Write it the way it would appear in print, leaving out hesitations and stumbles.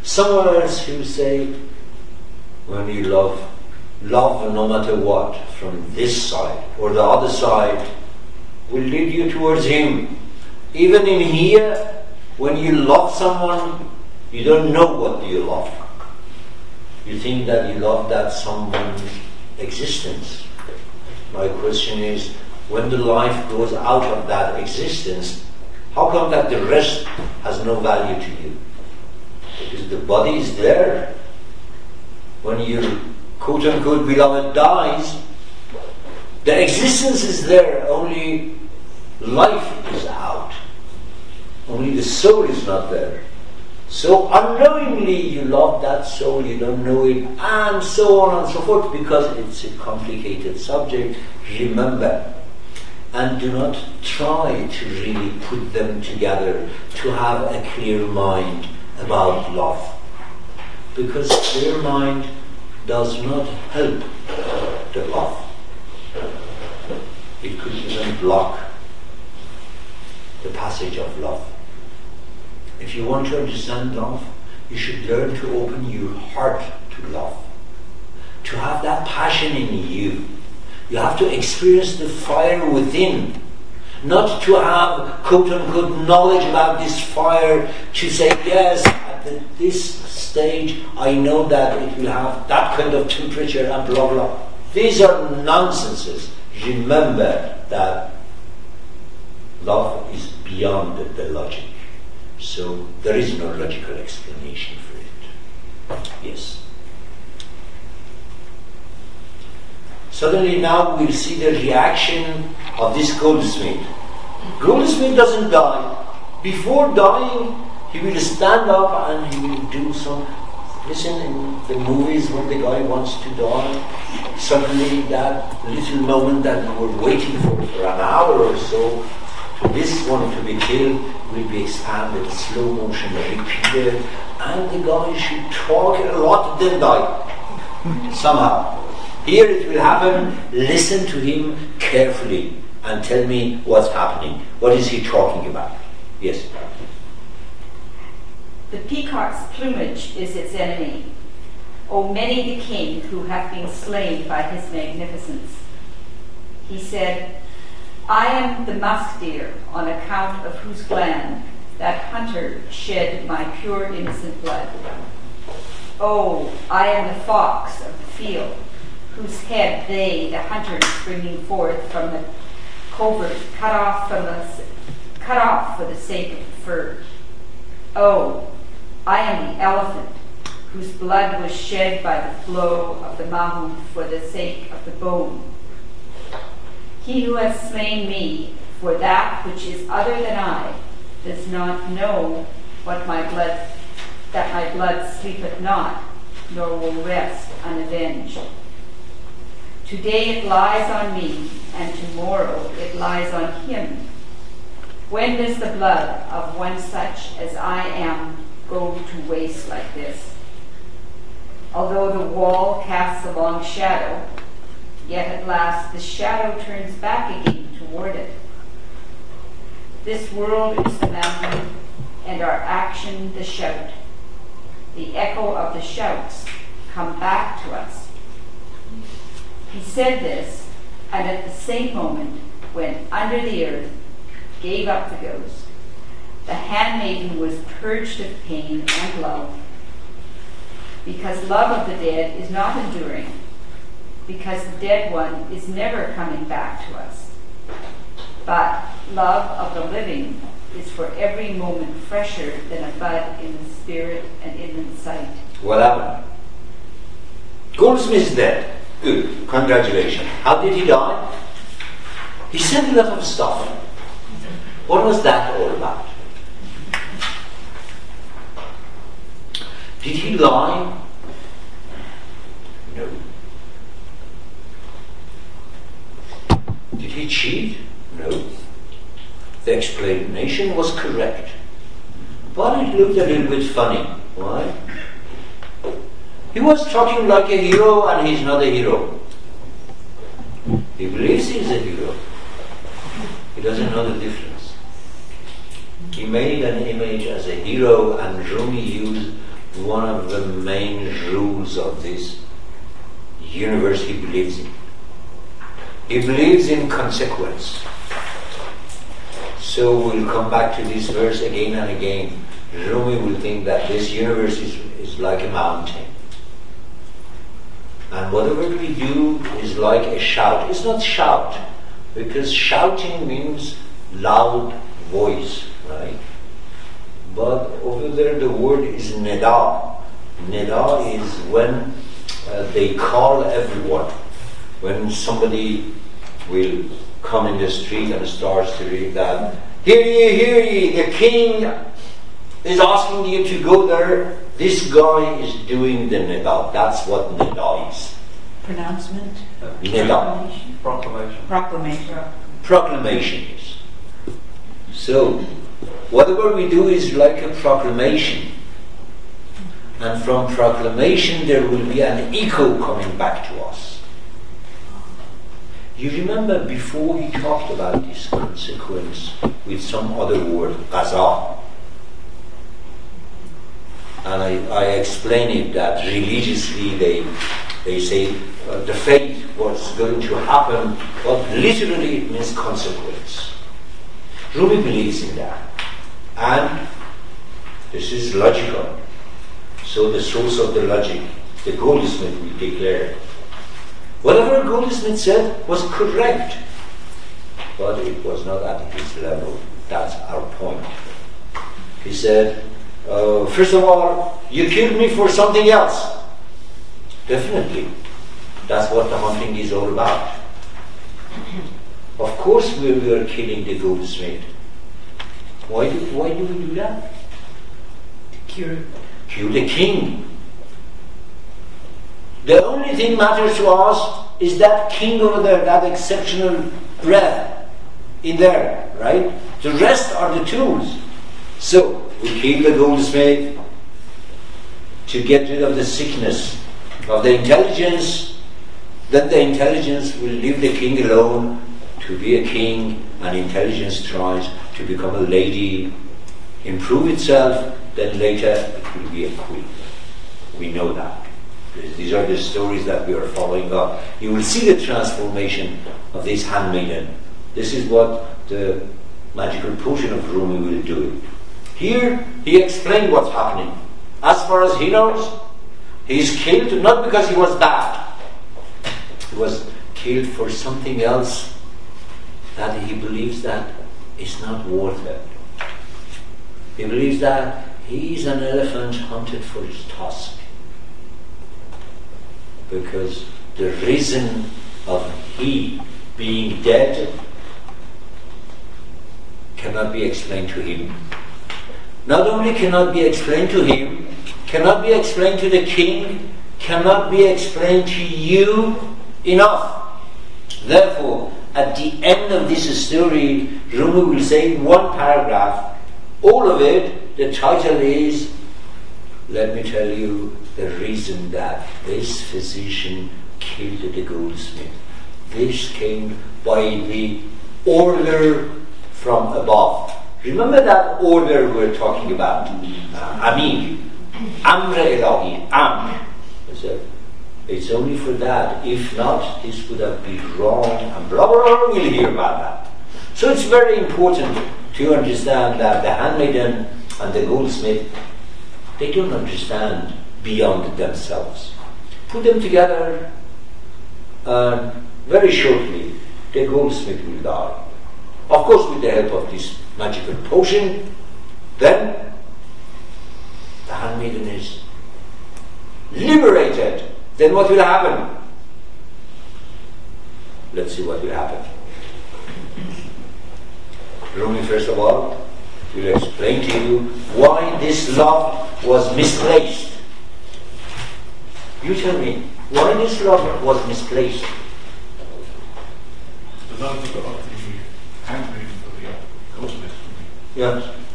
Somewhere else who say, when you love no matter what, from this side or the other side, will lead you towards Him. Even in here, when you love someone, you don't know what you love. You think that you love that someone's existence. My question is, when the life goes out of that existence, how come that the rest has no value to you? Because the body is there. When your quote-unquote beloved dies, the existence is there, only life is out. Only the soul is not there. So unknowingly you love that soul, you don't know it, and so on and so forth, because it's a complicated subject. Remember, and do not try to really put them together to have a clear mind about love. Because clear mind does not help the love. It could even block the passage of love. If you want to understand love, you should learn to open your heart to love. To have that passion in you. You have to experience the fire within. Not to have quote-unquote knowledge about this fire to say, yes, at this stage I know that it will have that kind of temperature and blah blah. These are nonsenses. Remember that love is beyond the logic. So there is no logical explanation for it. Yes. Suddenly now we'll see the reaction of this goldsmith. Goldsmith doesn't die. Before dying, he will stand up and he will do some... Listen, in the movies when the guy wants to die, suddenly that little moment that you were waiting for an hour or so, for this one to be killed, will be expanded, slow motion, repeated, and the guy should talk a lot, then die. Somehow. Here it will happen, listen to him carefully and tell me what's happening. What is he talking about? Yes. The peacock's plumage is its enemy. O many the king who hath been slain by his magnificence. He said, I am the musk deer, on account of whose gland that hunter shed my pure innocent blood. Oh, I am the fox of the field, whose head they, the hunters, bringing forth from the covert, cut off for the sake of the fur. Oh, I am the elephant, whose blood was shed by the flow of the mahout for the sake of the bone. He who has slain me for that which is other than I does not know what that my blood sleepeth not, nor will rest unavenged. Today it lies on me, and tomorrow it lies on him. When does the blood of one such as I am go to waste like this? Although the wall casts a long shadow, yet at last the shadow turns back again toward it. This world is the mountain, and our action the shout. The echo of the shouts come back to us. He said this, and at the same moment, when under the earth gave up the ghost, the handmaiden was purged of pain and love, because love of the dead is not enduring, because the dead one is never coming back to us. But love of the living is for every moment fresher than a bud in the spirit and in the sight. What happened? Goldsmith is dead. Good. Congratulations. How did he die? He said a lot of stuff. What was that all about? Did he lie? No. Did he cheat? No. The explanation was correct. But it looked a little bit funny. Why? He was talking like a hero, and he's not a hero. He believes he's a hero. He doesn't know the difference. He made an image as a hero, and Rumi used one of the main rules of this universe he believes in. He believes in consequence. So we'll come back to this verse again and again. Rumi will think that this universe is like a mountain. And whatever we do is like a shout. It's not shout, because shouting means loud voice, right? But over there the word is nida. Nida is when they call everyone. When somebody will come in the street and starts to read that, hear ye, the king is asking you to go there. This guy is doing the nida. That's what nida is. Pronouncement? Nida. Proclamation. Proclamation is. So, whatever we do is like a proclamation. And from proclamation there will be an echo coming back to us. You remember before he talked about this consequence with some other word, qaza. And I explain it that religiously they say the fate was going to happen, but literally it means consequence. Rumi believes in that. And this is logical. So the source of the logic, the Goldsmith will declare. Whatever Goldsmith said was correct, but it was not at his level. That's our point. He said, first of all, you killed me for something else. Definitely. That's what the hunting is all about. Of course we were killing the Goldsmith. Why do we do that? Cure the king. The only thing matters to us is that king over there, that exceptional breath in there, right? The rest are the tools. So we kill the Goldsmith to get rid of the sickness of the intelligence. Then the intelligence will leave the king alone to be a king, and intelligence tries to become a lady, improve itself, then later it will be a queen. We know that. These are the stories that we are following up. You will see the transformation of this handmaiden. This is what the magical potion of Rumi will do. Here he explained what's happening. As far as he knows, he is killed not because he was bad. He was killed for something else that he believes that is not worth it. He believes that he is an elephant hunted for his tusk. Because the reason of he being dead cannot be explained to him. Not only cannot be explained to him, cannot be explained to the king, cannot be explained to you enough. Therefore, at the end of this story, Rumi will say in one paragraph, all of it, the title is, let me tell you the reason that this physician killed the Goldsmith. This came by the order from above. Remember that order we're talking about? Amir. Amr Ilahi. Amr. It's only for that. If not, this would have been wrong, and blah, blah, blah, we'll hear about that. So it's very important to understand that the handmaiden and the Goldsmith, they don't understand beyond themselves. Put them together, and very shortly, the Goldsmith will die. Of course, with the help of this magical potion, then the handmaiden is liberated. Then what will happen? Let's see what will happen. Rumi, first of all, will explain to you why this love was misplaced. You tell me, why this love was misplaced? The love of the handmaiden for the Goldsmith. Yes.